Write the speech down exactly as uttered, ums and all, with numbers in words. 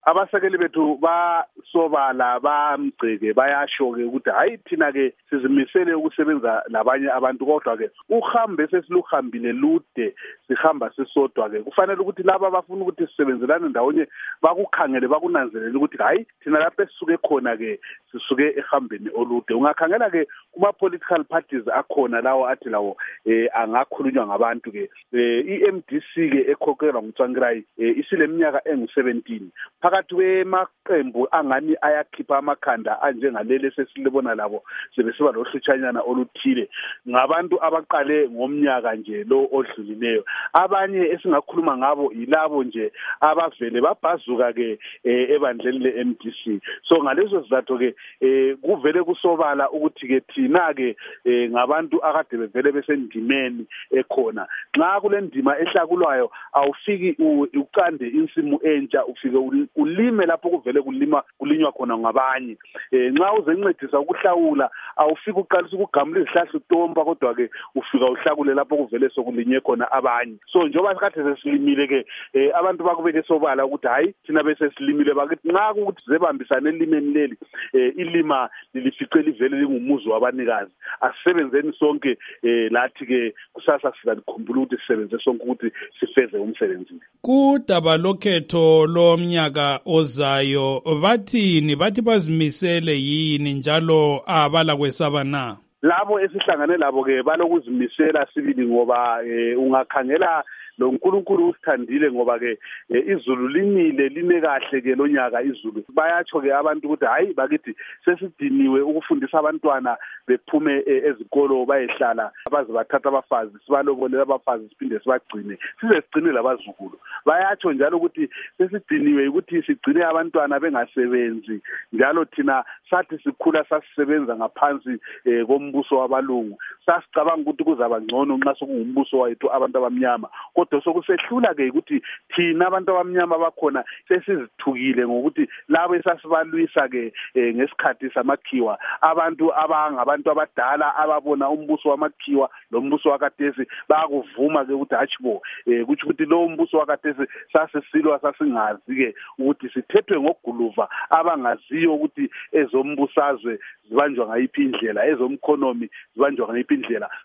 abasekeli bethu basobala bamgceke bayasho-ke ukuthi hayi thina-ke sizimisele ukusebenza labanye abantu kodwa-ke uhambe sesiluhambile lude sihamba sisodwa-ke kufanele ukuthi laba abafuna ukuthi sisebenzelane ndawonye bakukhangele bakunanzelele ukuthi hayi thina lapho esisuke khona-ke sisuke ehambeni olude. Ungakhangela-ke kuma-political parties akhona lawo athi lawo eh angakhulunywa ngabantu-ke eh i-M D C-ke ekhokhelwa nguTsvangirai eh, isile minyaka engu seventeen phakathi kwemaqembu angani ayakhipha amakhanda anjengalele sesilibona labo sebesiba lohlutshanyana oluthile ngabantu abaqale ngomnyaka nje lo odlulileyo. Abanye esingakhuluma ngabo yilabo nje abavele babhazuka-ke eh, ebandleni le-M D C. So ngalezo sizathu-ke eh, kuvele kusobala ukuthi-ke thina-ke eh, ngabantu akade bevele besendimeni ekhona. Nxa kule ndima ehlakulwayo awufiki uqande insimu entsha ufike ulime lapho kuvele kulima kulinywa khona ngabanye. Eh, nxa uzencedisa ukuhlawula awufiki uqalisa ukugamula izihlahla utomba kodwa-ke ufika uhlakule lapho kuvele sokulinye khona abanye. So njengoba sikade sesilimile-ke eh, abantu bakubeke sobala ukuthi hayi thina bese silimile bakithi nxa ukuthi zebambisana elimeni leli eh, ilima lilifice livele lingumuzi wabanikazi asisebenzeni sonke eh, lathi-ke kusasa sizalikhumbula ukuthi sisebenze sonke ukuthi sifeze umsebenzi. Kudaba lokhetho lomnyaka ozayo bathini bathi bazimisele yini njalo abala kwesaba na? Labo esihlangane labo-ke balokuzimisela sibili ngoba eh, ungakhangela lo uNkulunkulu usithandile ngoba-ke eh, izulu linile line kahle-ke lonyaka izulu. Bayatsho-ke abantu ukuthi hayi bakithi sesidiniwe ukufundisa abantwana bephume eh, ezikolo bayehlala abaze bathatha abafazi sibalobolela abafazi siphinde sibagcine size sigcine labazukulu. Bayatsho njalo ukuthi sesidiniwe ukuthi sigcine abantwana bengasebenzi njalo thina sathi sikhula sasisebenza ngaphansi eh, kombuso wabalungu sasicabanga ukuthi kuzaba ngcono nxa sokungumbuso wethu abantu abamnyama kodwa sokusehlula-ke ukuthi thina abantu abamnyama bakhona sesizithukile ngokuthi labo esasibalwisa-ke eh, ngesikhathi samakhiwa abantu abangabantu abadala ababona umbuso wamakhiwa lo mbuso wakadesi bayakuvuma-ke ukuthi hatshibo eh, kuthi ukuthi lo mbuso wakadesi sasesilwa sasingazi-ke ukuthi sithethwe ngoguluva abangaziyo ukuthi ezombusazwe zibanjwa ngayiphi indlela ezomkhonomi zibanjwa ngayiphi indlela